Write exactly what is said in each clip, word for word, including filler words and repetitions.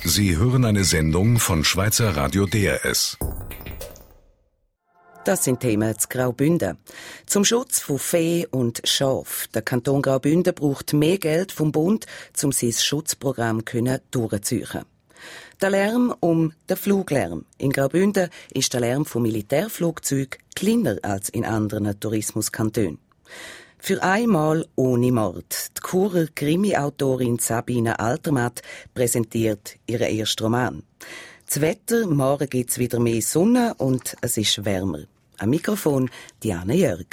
Sie hören eine Sendung von Schweizer Radio D R S. Das sind Themen zu Graubünden. Zum Schutz von Vieh und Schaf. Der Kanton Graubünden braucht mehr Geld vom Bund, um sein Schutzprogramm durchzuziehen. Der Lärm um den Fluglärm. In Graubünden ist der Lärm von Militärflugzeugen kleiner als in anderen Tourismuskantonen. Für einmal ohne Mord. Die Churer Krimi-Autorin Sabine Altermatt präsentiert ihren ersten Roman. Das Wetter, morgen gibt es wieder mehr Sonne und es ist wärmer. Am Mikrofon Diane Jörg.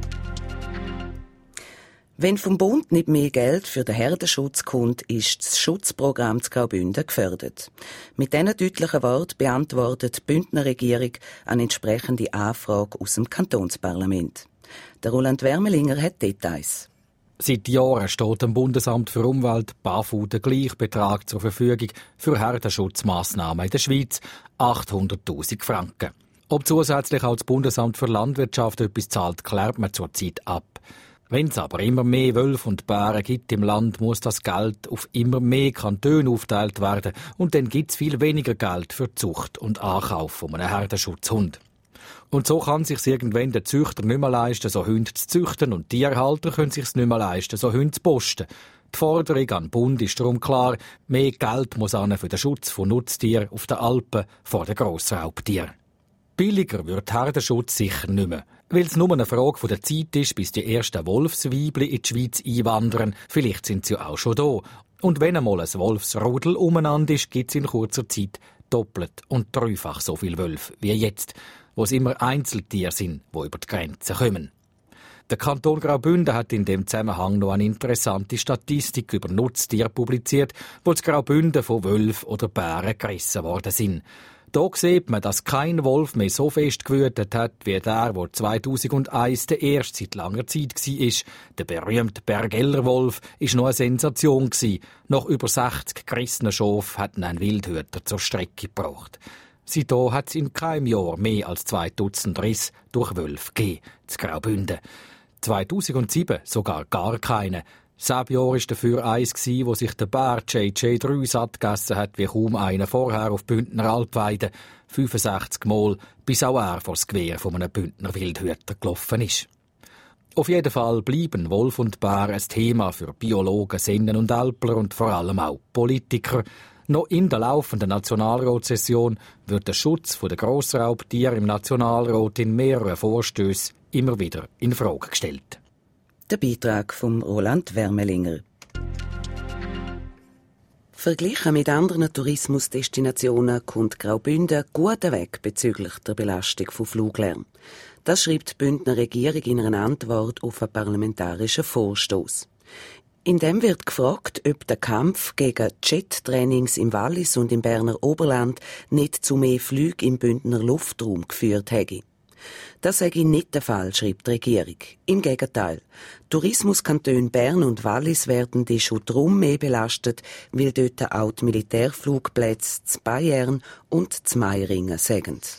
Wenn vom Bund nicht mehr Geld für den Herdenschutz kommt, ist das Schutzprogramm zu Graubünden gefördert. Mit diesen deutlichen Worten beantwortet die Bündner Regierung eine entsprechende Anfrage aus dem Kantonsparlament. Der Roland Wermelinger hat Details. Seit Jahren steht dem Bundesamt für Umwelt BAFU der gleiche Betrag zur Verfügung für Herdenschutzmaßnahmen in der Schweiz, achthunderttausend Franken. Ob zusätzlich auch das Bundesamt für Landwirtschaft etwas zahlt, klärt man zurzeit ab. Wenn es aber immer mehr Wölfe und Bären gibt im Land, muss das Geld auf immer mehr Kantone aufgeteilt werden und dann gibt es viel weniger Geld für die Zucht und Ankauf von einem Herdenschutzhund. Und so kann sich irgendwann der Züchter nicht mehr leisten, so Hunde zu züchten, und die Tierhalter können sich nicht mehr leisten, so Hunde zu posten. Die Forderung an den Bund ist darum klar, mehr Geld muss an für den Schutz von Nutztieren auf den Alpen vor den Grossraubtieren. Billiger wird Herdenschutz sicher nicht mehr, weil es nur eine Frage der Zeit ist, bis die ersten Wolfsweibli in die Schweiz einwandern. Vielleicht sind sie auch schon da. Und wenn einmal ein Wolfsrudel umeinander ist, gibt es in kurzer Zeit doppelt und dreifach so viele Wölfe wie jetzt, wo es immer Einzeltiere sind, die über die Grenzen kommen. Der Kanton Graubünden hat in dem Zusammenhang noch eine interessante Statistik über Nutztiere publiziert, wo das Graubünden von Wölfen oder Bären gerissen worden sind. Da sieht man, dass kein Wolf mehr so fest gewütet hat, wie der, der zweitausendeins der erste seit langer Zeit war. Der berühmte Bergeller Wolf war noch eine Sensation. Nach über sechzig gerissenen Schafen hat ihn ein Wildhüter zur Strecke gebracht. Seitdem hat es in keinem Jahr mehr als zwei Dutzend Risse durch Wölfe gegeben, zu Graubünden. zweitausendsieben sogar gar keine. Sieben Jahre war dafür eins, wo sich der Bär J J drei satt gegessen hat, wie kaum einer vorher auf Bündner Alpweide. fünfundsechzig Mal, bis auch er vor das Gewehr von einem Bündner Wildhüter gelaufen ist. Auf jeden Fall bleiben Wolf und Bär ein Thema für Biologen, Sennen und Alpler und vor allem auch Politiker. Noch in der laufenden Nationalratssession wird der Schutz der Grossraubtiere im Nationalrat in mehreren Vorstößen immer wieder in Frage gestellt. Der Beitrag von Roland Wermelinger. Verglichen mit anderen Tourismusdestinationen kommt Graubünden gut weg bezüglich der Belastung von Fluglärm. Das schreibt die Bündner Regierung in einer Antwort auf einen parlamentarischen Vorstoß. In dem wird gefragt, ob der Kampf gegen Jet-Trainings im Wallis und im Berner Oberland nicht zu mehr Flügen im Bündner Luftraum geführt hätte. Das sei nicht der Fall, schreibt die Regierung. Im Gegenteil. Tourismuskantone Bern und Wallis werden die schon drum mehr belastet, weil dort auch die Militärflugplätze zu Bayern und zu Meiringen sind.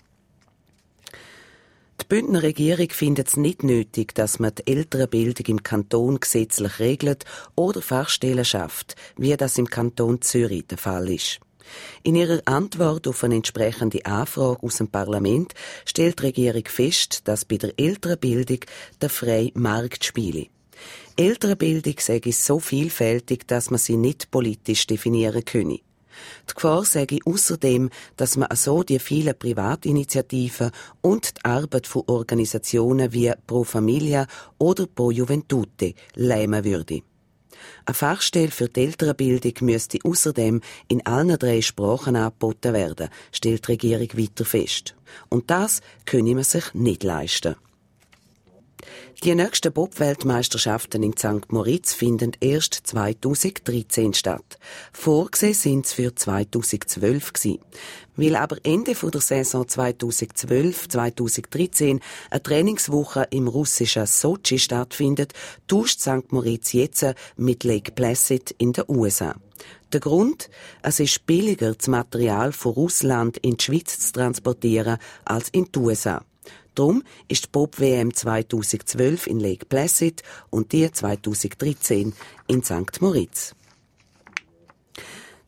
Die Bündner Regierung findet es nicht nötig, dass man die Elternbildung im Kanton gesetzlich regelt oder Fachstellen schafft, wie das im Kanton Zürich der Fall ist. In ihrer Antwort auf eine entsprechende Anfrage aus dem Parlament stellt die Regierung fest, dass bei der Elternbildung der freie Markt spiele. Elternbildung sei so vielfältig, dass man sie nicht politisch definieren könne. Die Gefahr sage außerdem, dass man so die vielen Privatinitiativen und die Arbeit von Organisationen wie Pro Familia oder Pro Juventute lähmen würde. Eine Fachstelle für die Elternbildung müsste außerdem in allen drei Sprachen angeboten werden, stellt die Regierung weiter fest. Und das könne man sich nicht leisten. Die nächsten Bob-Weltmeisterschaften in Sankt Moritz finden erst zweitausenddreizehn statt. Vorgesehen sind sie für zweitausendzwölf gewesen. Weil aber Ende der Saison zweitausendzwölf zweitausenddreizehn eine Trainingswoche im russischen Sochi stattfindet, tauscht Sankt Moritz jetzt mit Lake Placid in den U S A. Der Grund? Es ist billiger, das Material von Russland in die Schweiz zu transportieren als in die U S A. Darum ist die Bob-W M zweitausendzwölf in Lake Placid und die zweitausenddreizehn in Sankt Moritz.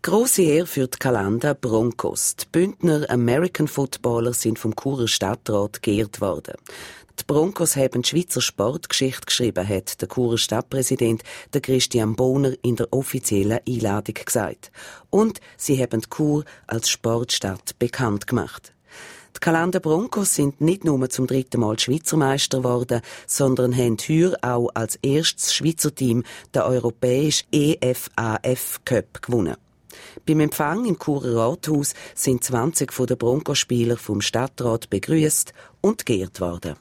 Grosse Ehre für die Calanda Broncos. Die Bündner American Footballer sind vom Churer Stadtrat geehrt worden. Die Broncos haben die Schweizer Sportgeschichte geschrieben, hat der Churer Stadtpräsident der Christian Bohner in der offiziellen Einladung gesagt. Und sie haben die Chur als Sportstadt bekannt gemacht. Die Calanda Broncos sind nicht nur zum dritten Mal Schweizer Meister geworden, sondern haben heuer auch als erstes Schweizer Team den europäischen E F A F Cup gewonnen. Beim Empfang im Churer Rathaus sind zwanzig von den Broncospieler vom Stadtrat begrüßt und geehrt worden.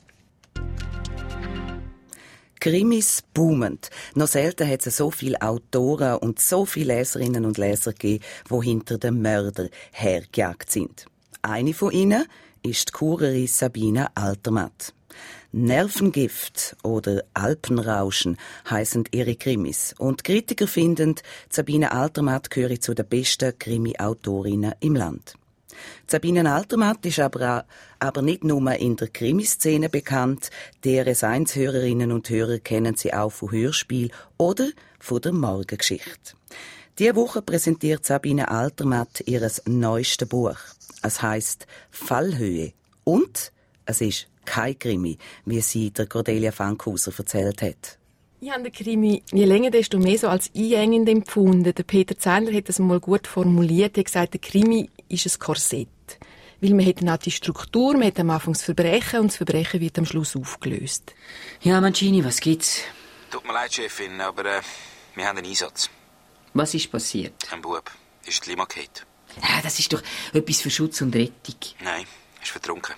Krimis boomen. Noch selten hat es so viele Autoren und so viele Leserinnen und Leser gegeben, die hinter dem Mörder hergejagt sind. Eine von ihnen ist die Churerin Sabina Altermatt. Nervengift oder Alpenrauschen heissen ihre Krimis. Und Kritiker finden, Sabina Altermatt gehöre zu den besten Krimi-Autorinnen im Land. Sabina Altermatt ist aber, aber nicht nur in der Krimiszene bekannt. Die R S eins Hörerinnen und Hörer kennen sie auch von Hörspiel oder von der Morgengeschichte. Diese Woche präsentiert Sabina Altermatt ihr neuestes Buch. Es heisst Fallhöhe und es ist kein Krimi, wie sie der Cordelia Fankhauser erzählt hat. Ich habe den Krimi je länger, desto mehr so als einengend empfunden. Der Peter Zehnder hat das mal gut formuliert. Er hat gesagt, der Krimi ist ein Korsett. Weil man hat dann auch die Struktur, man hat am Anfang das Verbrechen und das Verbrechen wird am Schluss aufgelöst. Ja, Mancini, was gibt's? Tut mir leid, Chefin, aber äh, wir haben einen Einsatz. Was ist passiert? Ein Bub ist die Lima gefallen. Ja, das ist doch etwas für Schutz und Rettung. Nein, er ist vertrunken.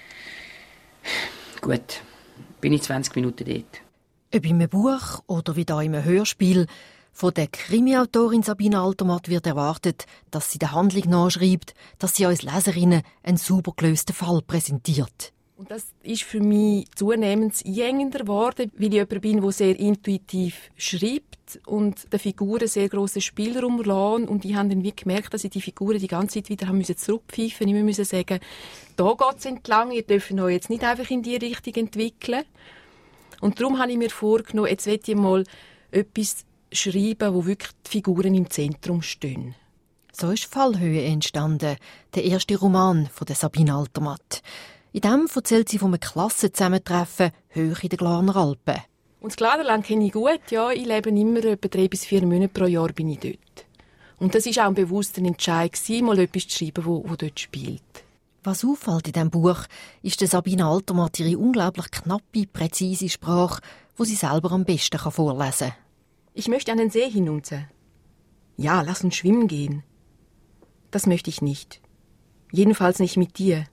Gut, bin ich zwanzig Minuten dort. Ob in einem Buch oder wie da in einem Hörspiel, von der Krimi-Autorin Sabina Altermatt wird erwartet, dass sie der Handlung nachschreibt, dass sie uns Leserinnen einen sauber gelösten Fall präsentiert. Und das ist für mich zunehmend einengender geworden, weil ich jemand bin, der sehr intuitiv schreibt und den Figuren sehr grossen Spielraum lässt. Und ich habe dann wie gemerkt, dass ich die Figuren die ganze Zeit wieder haben zurückpfeifen musste. Ich musste sagen, da geht es entlang, ihr dürft euch jetzt nicht einfach in die Richtung entwickeln. Und darum habe ich mir vorgenommen, jetzt will ich mal etwas schreiben, wo wirklich die Figuren im Zentrum stehen. So ist Fallhöhe entstanden, der erste Roman von der Sabina Altermatt. In dem erzählt sie von einem Klassenzusammentreffen hoch in den Glarner Alpen. Und das Gladerland kenne ich gut, ja. Ich lebe immer etwa drei bis vier Monate pro Jahr bin ich dort. Und das war auch ein bewusster Entscheid, mal etwas zu schreiben, wo, wo dort spielt. Was auffällt in diesem Buch, ist der Sabina Altermatt ihre unglaublich knappe, präzise Sprache, die sie selber am besten vorlesen kann. Ich möchte an den See hinunter. Ja, lass uns schwimmen gehen. Das möchte ich nicht. Jedenfalls nicht mit dir.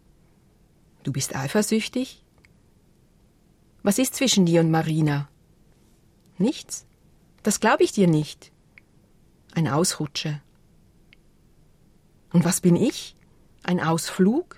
Du bist eifersüchtig? Was ist zwischen dir und Marina? Nichts? Das glaube ich dir nicht. Ein Ausrutscher. Und was bin ich? Ein Ausflug?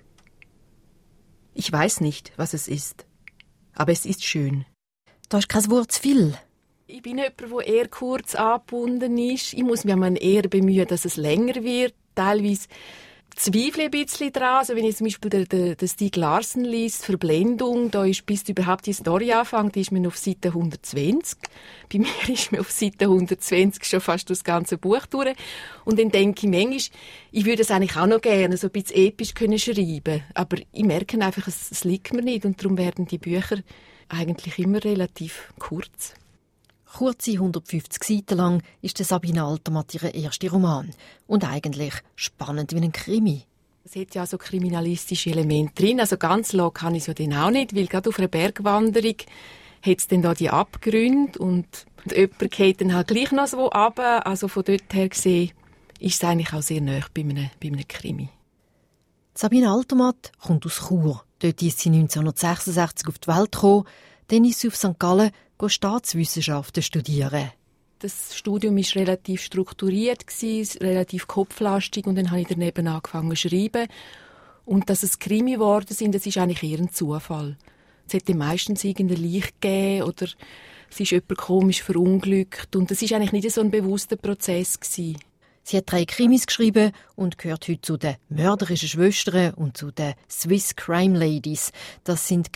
Ich weiß nicht, was es ist. Aber es ist schön. Da ist kein Wort zu viel. Ich bin jemand, der eher kurz angebunden ist. Ich muss mich eher bemühen, dass es länger wird. Teilweise zweifle ich ein bisschen daran. Also wenn ich zum Beispiel den, den, den Stieg Larsson liest, Verblendung, da ist, bis überhaupt die Story anfängt, ist man auf Seite hundertzwanzig. Bei mir ist man auf Seite hundertzwanzig schon fast das ganze Buch durch. Und dann denke ich manchmal, ich würde es eigentlich auch noch gerne so ein bisschen episch können schreiben. Aber ich merke einfach, es, es liegt mir nicht. Und darum werden die Bücher eigentlich immer relativ kurz. Kurze hundertfünfzig Seiten lang ist der Sabina Altermatt ihr erster Roman. Und eigentlich spannend wie ein Krimi. Es hat ja so kriminalistische Elemente drin. Also ganz low kann ich es ja dann auch nicht, weil gerade auf einer Bergwanderung hat es dann da die Abgründe und jemand geht dann halt gleich noch so runter. Also von dort her gesehen ist es eigentlich auch sehr nahe bei einem, bei einem Krimi. Sabina Altermatt kommt aus Chur. Dort ist sie neunzehnhundertsechsundsechzig auf die Welt gekommen. Dann ist sie auf Sankt Gallen Staatswissenschaften studieren. Das Studium war relativ strukturiert, relativ kopflastig und dann habe ich daneben angefangen zu schreiben. Und dass es Krimi geworden sind, das ist eigentlich eher ein Zufall. Es hätte meistens irgendein Licht gegeben oder es ist jemand komisch verunglückt und das war eigentlich nicht so ein bewusster Prozess gewesen. Sie hat drei Krimis geschrieben und gehört heute zu den mörderischen Schwestern und zu den Swiss Crime Ladies. Das sind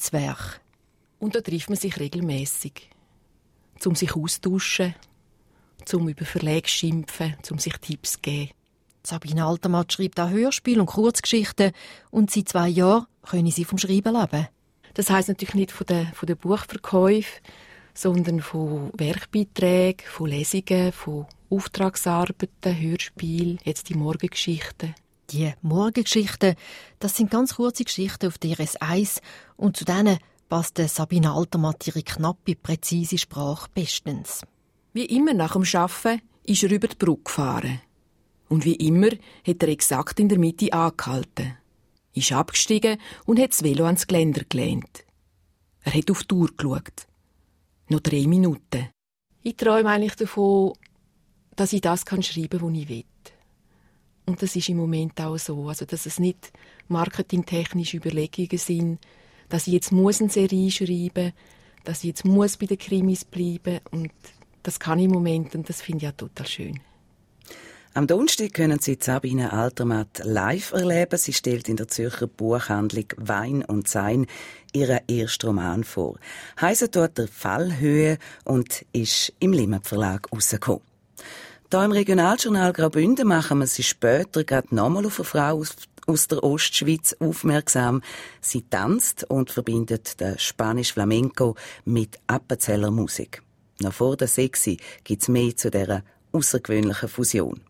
Krimi-Autorinnen-Netzwerke. Und da trifft man sich regelmässig, um sich austauschen zum über Verlage schimpfen, zum sich Tipps zu geben. Sabine Altermatt schreibt auch Hörspiele und Kurzgeschichten und seit zwei Jahren können sie vom Schreiben leben. Das heisst natürlich nicht von den, von den Buchverkäufen, sondern von Werkbeiträgen, von Lesungen, von Auftragsarbeiten, Hörspielen, jetzt die Morgengeschichten. Die Morgengeschichten, das sind ganz kurze Geschichten auf D R S eins und zu denen passt Sabine Altermatt ihre knappe, präzise Sprache bestens. Wie immer nach dem Arbeiten ist er über die Brücke gefahren. Und wie immer hat er exakt in der Mitte angehalten, ist abgestiegen und hat das Velo ans Geländer gelehnt. Er hat auf die Uhr geschaut. Noch drei Minuten. Ich träume eigentlich davon, dass ich das schreiben kann, was ich will. Und das ist im Moment auch so. Also, dass es nicht marketingtechnische Überlegungen sind, dass ich jetzt muss eine Serie schreiben muss, dass ich jetzt muss bei den Krimis bleiben muss. Und das kann ich im Moment und das finde ich auch total schön. Am Donnerstag können Sie Sabine Altermatt live erleben. Sie stellt in der Zürcher Buchhandlung Wein und Sein ihren ersten Roman vor. Heisst dort der Fallhöhe und ist im Limmat Verlag rausgekommen. Hier im Regionaljournal Graubünden machen wir sie später gerade nochmal auf eine Frau aus, aus der Ostschweiz aufmerksam. Sie tanzt und verbindet den Spanisch Flamenco mit Appenzeller Musik. Noch vor der Sexy gibt es mehr zu dieser außergewöhnlichen Fusion.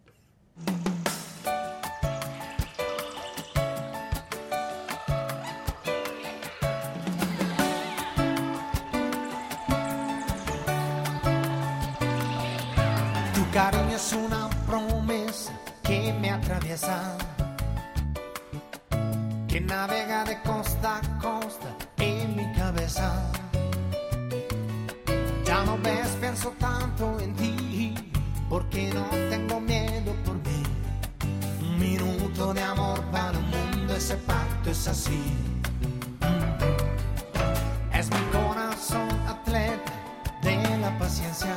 Cariño es una promesa que me atraviesa, que navega de costa a costa en mi cabeza. Ya no ves, pienso tanto en ti, porque no tengo miedo por mí. Un minuto de amor para un mundo, ese pacto es así. Es mi corazón atleta de la paciencia,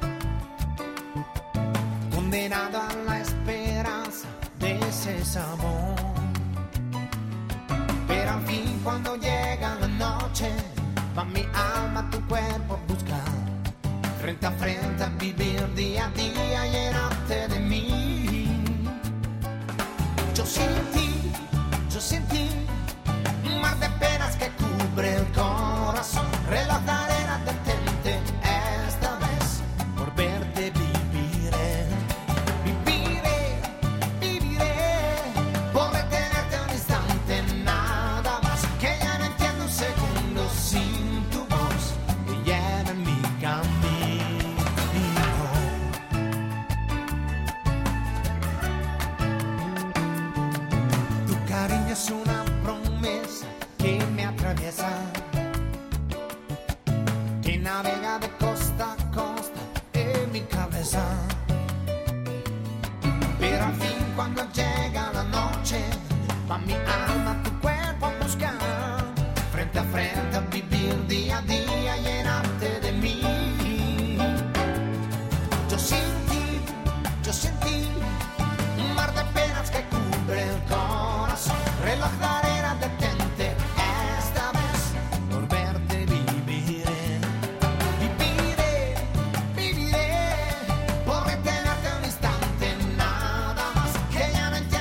condenado a la esperanza de ese sabor. Pero al fin cuando llega la noche, va mi alma tu cuerpo a buscar, frente a frente a vivir día a día, llenarte de mí. Yo sin ti, yo sin ti, un mar de penas que cubre el corazón, reloj de arena detente esta vez, por verte viviré. Es una promesa que me atraviesa, que navega de costa a costa en mi cabeza. Pero al fin cuando llega la noche, va mi alma tu cuerpo a buscar, frente a frente a vivir día a día, llenarte de mí. Yo sin ti, yo sin ti, un mar de penas que cubre el corazón, reloj de arena detente esta vez, por verte viviré, viviré, viviré, por retenerte un instante nada más, que ya no entiendo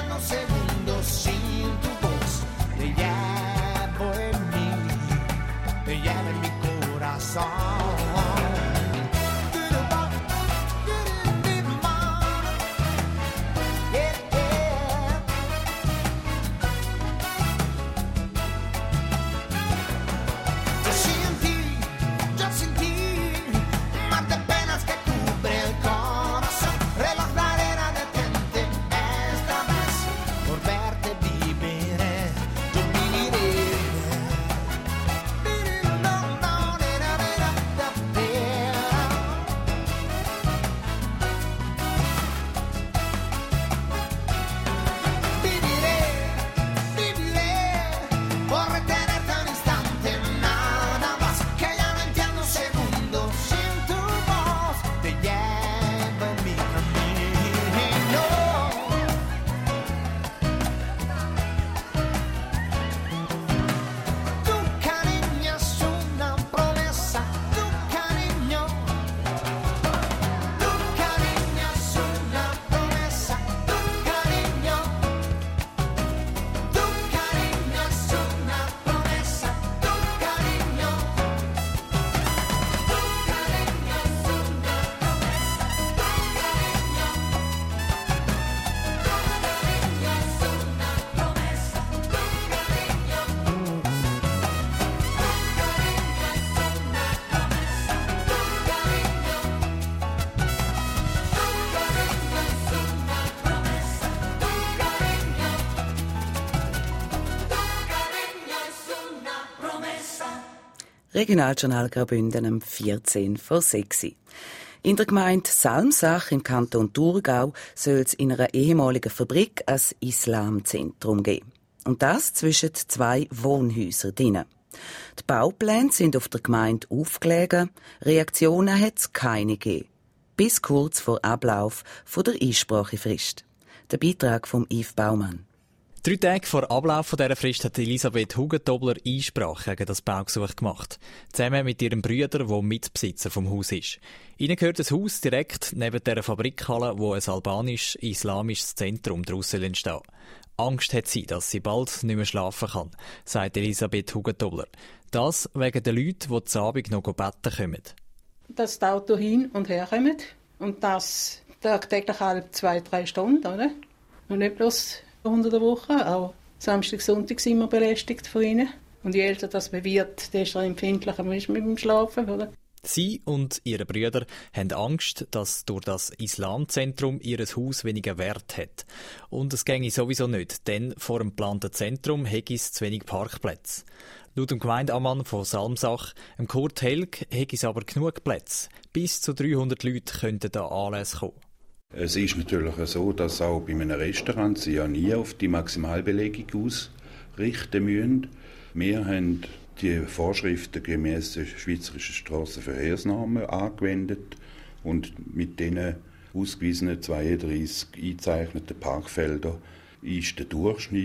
Regionaljournal Graubünden am vierzehn vor sechs. In der Gemeinde Salmsach im Kanton Thurgau soll es in einer ehemaligen Fabrik ein Islamzentrum geben. Und das zwischen zwei Wohnhäusern drinnen. Die Baupläne sind auf der Gemeinde aufgelegen, Reaktionen hat es keine gegeben. Bis kurz vor Ablauf von der Einsprachefrist. Der Beitrag von Yves Baumann. Drei Tage vor Ablauf dieser Frist hat Elisabeth Hugentobler Einsprache gegen das Baugesuch gemacht. Zusammen mit ihrem Bruder, der Mitbesitzer vom Haus ist. Ihnen gehört das Haus direkt neben der Fabrikhalle, wo ein albanisch-islamisches Zentrum daraus entstehen soll. Angst hat sie, dass sie bald nicht mehr schlafen kann, sagt Elisabeth Hugentobler. Das wegen den Leuten, die zu Abend noch beten kommen. Dass das Auto hin und her kommt und das tagtäglich alle zwei, drei Stunden, oder? Und nicht bloß unter der Woche, auch Samstag, Sonntag sind wir belästigt von ihnen. Und je älter das man wird, desto empfindlicher man ist mit dem Schlafen, oder? Sie und ihre Brüder haben Angst, dass durch das Islamzentrum ihr Haus weniger Wert hat. Und es ginge sowieso nicht, denn vor dem geplanten Zentrum hätte es zu wenig Parkplätze. Laut dem Gemeindeammann von Salmsach, dem Kurt Helg, hätte es aber genug Plätze. Bis zu dreihundert Leute könnten da Anlässe kommen. Es ist natürlich so, dass auch bei einem Restaurant sie ja nie auf die Maximalbelegung ausrichten müssen. Wir haben die Vorschriften gemäß der Schweizerischen Strassenverkehrsnormen angewendet und mit diesen ausgewiesenen zweiunddreissig eingezeichneten Parkfeldern ist der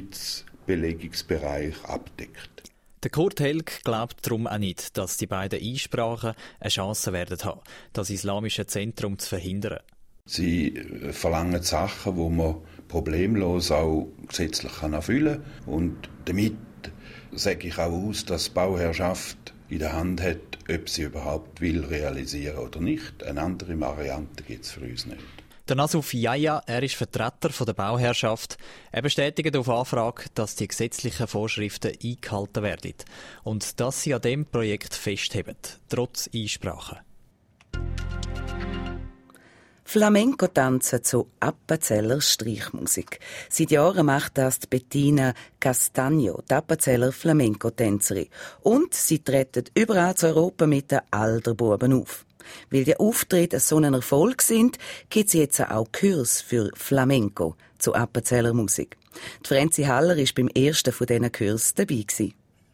Durchschnittsbelegungsbereich abdeckt. Der Kurt Helg glaubt darum auch nicht, dass die beiden Einsprachen eine Chance werden haben, das islamische Zentrum zu verhindern. Sie verlangen Sachen, die man problemlos auch gesetzlich erfüllen kann. Und damit sage ich auch aus, dass die Bauherrschaft in der Hand hat, ob sie überhaupt will realisieren oder nicht. Eine andere Variante gibt es für uns nicht. Der Nasuf Yaya, er ist Vertreter der Bauherrschaft. Er bestätigt auf Anfrage, dass die gesetzlichen Vorschriften eingehalten werden und dass sie an dem Projekt festheben, trotz Einsprachen. Flamenco-Tanzen zu Appenzeller Streichmusik. Seit Jahren macht das die Bettina Castagno, die Appenzeller Flamenco-Tänzerin. Und sie treten überall zu Europa mit den Alderbuben auf. Weil die Auftritte so ein Erfolg sind, gibt es jetzt auch Kurs für Flamenco zu Appenzeller Musik. Die Franzi Haller war beim ersten von diesen Kursen dabei gewesen.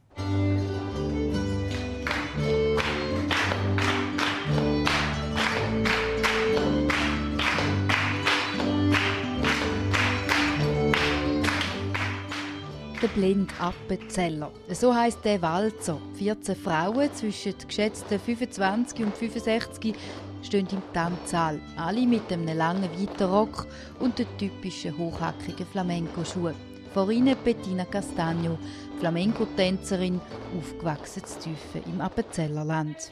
Der Blind Appenzeller. So heisst der Walzer. vierzehn Frauen zwischen geschätzten fünfundzwanzig und fünfundsechzig stehen im Tanzsaal. Alle mit einem langen, weiten Rock und den typischen hochhackigen Flamenco-Schuhen. Vor ihnen Bettina Castagno, Flamenco-Tänzerin, aufgewachsen zu Tüfen im Appenzellerland.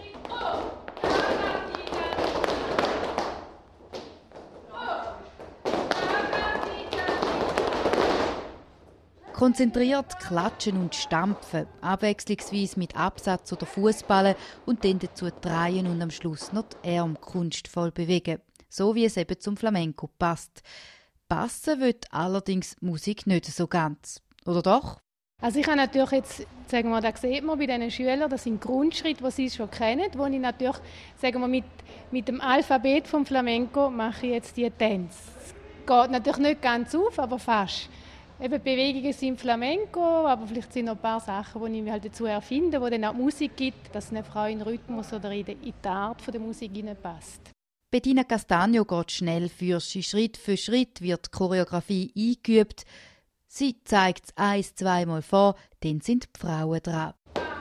Konzentriert klatschen und stampfen, abwechslungsweise mit Absatz oder Fußballen und dann dazu drehen und am Schluss noch die Arme kunstvoll bewegen, so wie es eben zum Flamenco passt. Passen wird allerdings die Musik nicht so ganz, oder doch? Also ich habe natürlich jetzt, sagen wir, da sieht man bei diesen Schülern, das sind Grundschritte, die sie schon kennen, wo ich natürlich, sagen wir, mit, mit dem Alphabet vom Flamenco mache ich jetzt die Tänze. Es geht natürlich nicht ganz auf, aber fast. Eben, Bewegungen sind Flamenco, aber vielleicht sind noch ein paar Sachen, die ich halt dazu erfinde, wo dann auch Musik gibt, dass eine Frau in den Rhythmus oder in die Art der Musik hineinpasst. Bettina Castagno geht schnell für sie. Schritt für Schritt wird die Choreografie eingeübt. Sie zeigt es ein-, zweimal vor, dann sind die Frauen dran.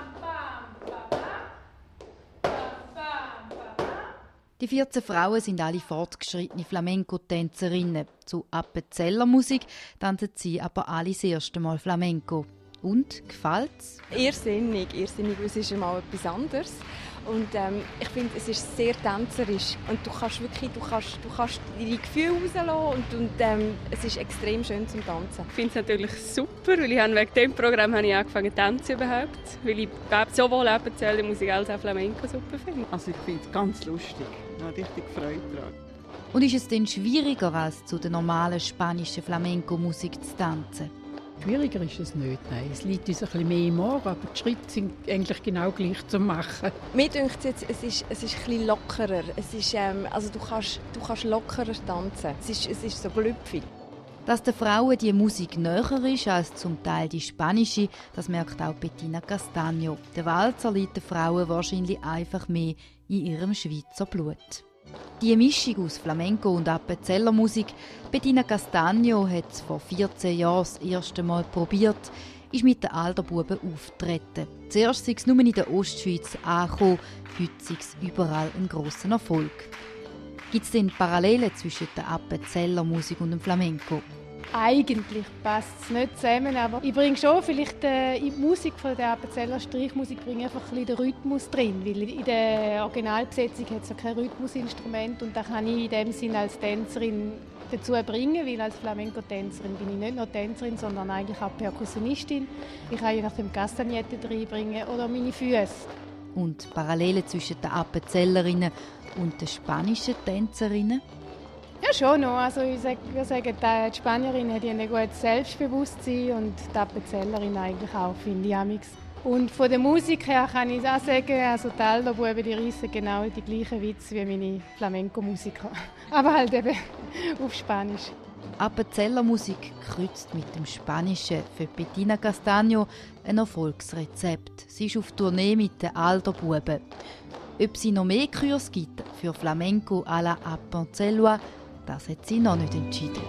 Die vierzehn Frauen sind alle fortgeschrittene Flamenco-Tänzerinnen. Zu Appenzeller Musik tanzen sie aber alle das erste Mal Flamenco. Und, gefällt's? Irrsinnig, irrsinnig, es ist einmal etwas anderes. Und ähm, ich finde, es ist sehr tänzerisch. Und du kannst wirklich, du kannst, du kannst deine Gefühle rauslassen und, und ähm, es ist extrem schön zum Tanzen. Ich finde es natürlich super, weil ich wegen diesem Programm habe ich angefangen zu tanzen überhaupt. Weil ich sowohl Appenzeller Musik als auch Flamenco super finde. Also ich finde es ganz lustig. Ich habe richtig Freude daran. Und ist es denn schwieriger, als zu der normalen spanischen Flamenco-Musik zu tanzen? Schwieriger ist es nicht, nein. Es liegt uns ein bisschen mehr im Ohr, aber die Schritte sind eigentlich genau gleich zu machen. Mir denkt jetzt, es ist, es ist ein bisschen lockerer. Es ist, ähm, also du kannst, du kannst lockerer tanzen. Es ist, es ist so glüpfig. Dass den Frauen die Musik näher ist als zum Teil die spanische, das merkt auch Bettina Castagno. Der Walzer liegt den Frauen wahrscheinlich einfach mehr in ihrem Schweizer Blut. Die Mischung aus Flamenco und Appenzellermusik, Bettina Castagno hat es vor vierzehn Jahren das erste Mal probiert, ist mit den Alderbuben auftreten. Zuerst sei es nur in der Ostschweiz angekommen, heute sei es überall ein grosser Erfolg. Gibt es denn Parallelen zwischen der Appenzellermusik und dem Flamenco? Eigentlich passt es nicht zusammen, aber ich bringe schon vielleicht äh, in die Musik von der Appenzeller Streichmusik bringe einfach ein bisschen den Rhythmus drin, weil in der Originalbesetzung hat es ja kein Rhythmusinstrument und da kann ich in dem Sinn als Tänzerin dazu bringen, weil als Flamenco-Tänzerin bin ich nicht nur Tänzerin, sondern eigentlich auch Perkussionistin. Ich kann je nach dem Castagnette reinbringen oder meine Füße. Und Parallelen zwischen den Appenzellerinnen und den spanischen Tänzerinnen? Ja, schon noch. Also ich sag, wir sagen, die Spanierin hat ein gutes Selbstbewusstsein und die Appenzellerin eigentlich auch, finde ich amix. Und von der Musik her kann ich auch sagen, also die Alderbuben, die reissen genau die gleichen Witze wie meine Flamenco-Musiker. Aber halt eben auf Spanisch. Appenzellermusik kreuzt mit dem Spanischen. Für Bettina Castagno ein Erfolgsrezept. Sie ist auf Tournee mit den Alderbuben. Ob sie noch mehr Kurse gibt für Flamenco à la Appenzellois, das hat sie noch nicht entschieden.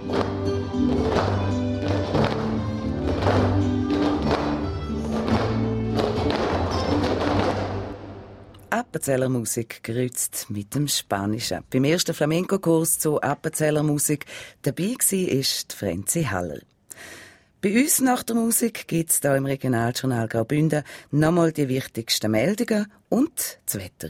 Appenzellermusik kreuzt mit dem Spanischen. Beim ersten Flamenco-Kurs zu Appenzellermusik dabei war Franzi Haller. Bei uns nach der Musik gibt es hier im Regionaljournal Graubünden nochmal die wichtigsten Meldungen und das Wetter.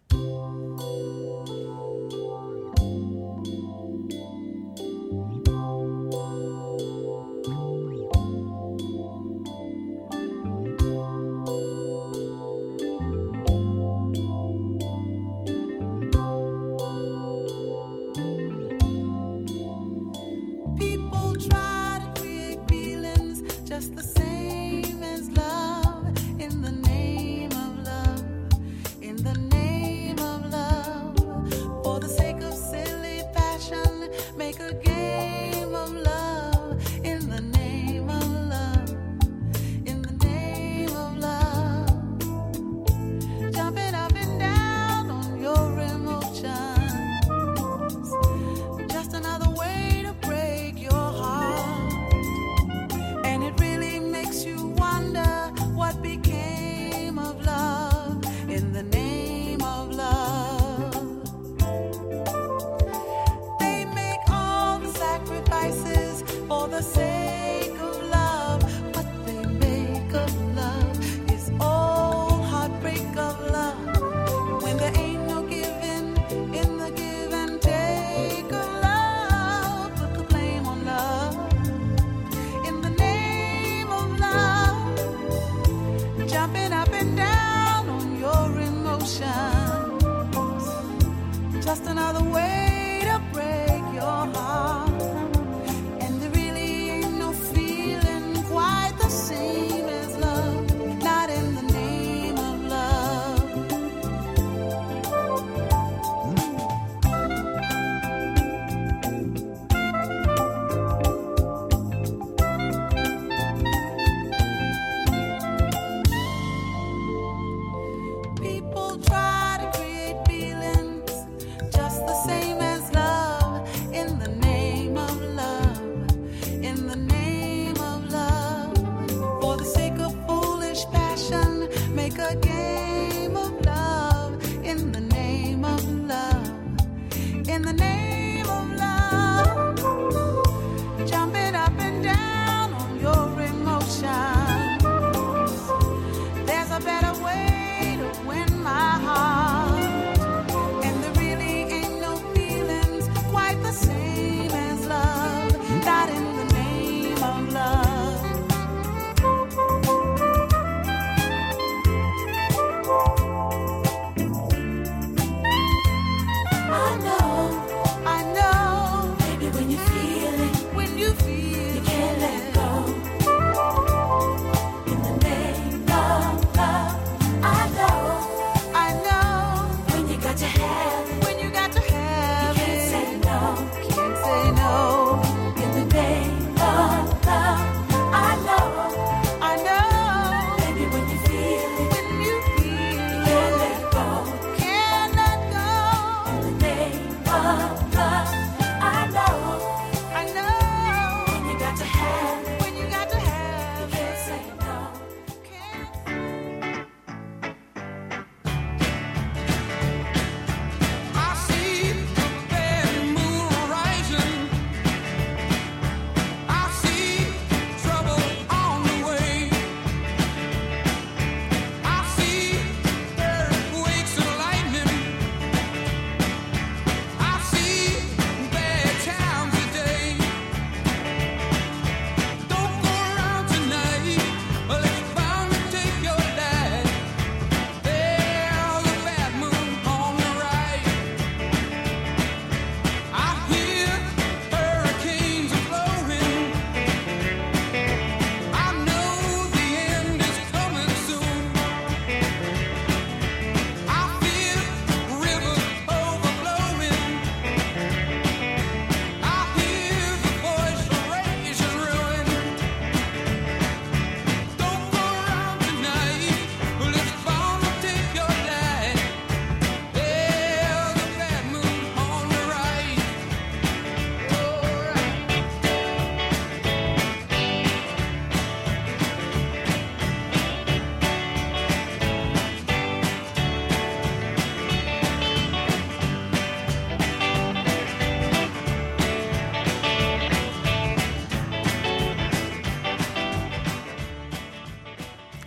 Just another way to break your heart. And there really ain't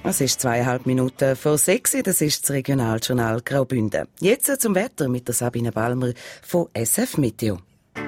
Es ist zweieinhalb Minuten vor sechs. Das ist das Regionaljournal Graubünden. Jetzt zum Wetter mit der Sabine Balmer von S F Meteo.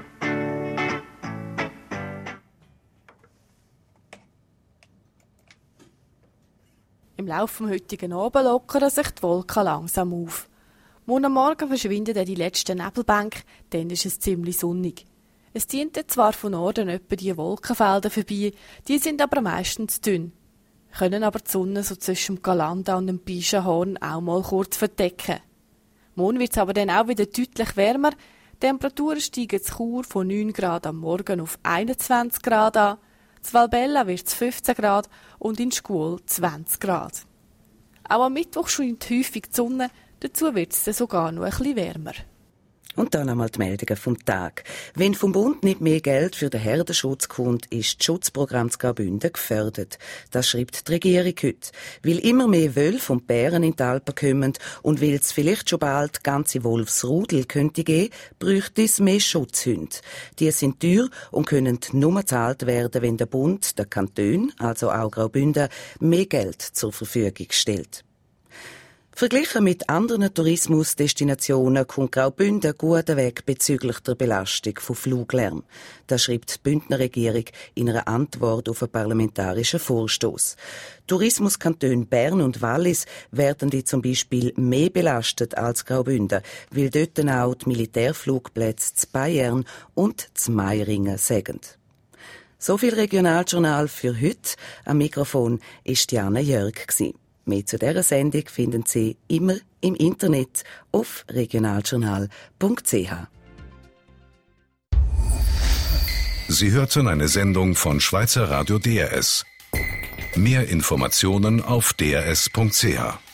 Im Laufe des heutigen Abends lockern sich die Wolken langsam auf. Morgen Morgen verschwinden dann die letzten Nebelbänke, dann ist es ziemlich sonnig. Es dient zwar von Norden etwa die Wolkenfelder vorbei, die sind aber meistens dünn, können aber die Sonne so zwischen dem Galanda und dem Bischenhorn auch mal kurz verdecken. Morgen wird es aber dann auch wieder deutlich wärmer. Die Temperaturen steigen zu Chur von neun Grad am Morgen auf einundzwanzig Grad an, zu Valbella wird es fünfzehn Grad und in Schkuhl zwanzig Grad. Auch am Mittwoch scheint häufig die Sonne, dazu wird es dann sogar noch ein bisschen wärmer. Und dann einmal die Meldungen vom Tag. Wenn vom Bund nicht mehr Geld für den Herdenschutz kommt, ist das Schutzprogramm zu Graubünden gefördert. Das schreibt die Regierung heute. Weil immer mehr Wölfe und Bären in die Alpen kommen und weil es vielleicht schon bald ganze Wolfsrudel könnte geben, bräuchte es mehr Schutzhunde. Die sind teuer und können nur gezahlt werden, wenn der Bund, der Kanton, also auch Graubünden, mehr Geld zur Verfügung stellt. Verglichen mit anderen Tourismusdestinationen kommt Graubünden gut weg bezüglich der Belastung von Fluglärm. Das schreibt die Bündner Regierung in einer Antwort auf einen parlamentarischen Vorstoß. Tourismuskantone Bern und Wallis werden die zum Beispiel mehr belastet als Graubünden, weil dort auch die Militärflugplätze zu Bayern und zu Meiringen sägen. So viel Regionaljournal für heute. Am Mikrofon war Diana Jörg. Mehr zu dieser Sendung finden Sie immer im Internet auf regionaljournal punkt c h. Sie hörten eine Sendung von Schweizer Radio D R S. Mehr Informationen auf d r s punkt c h.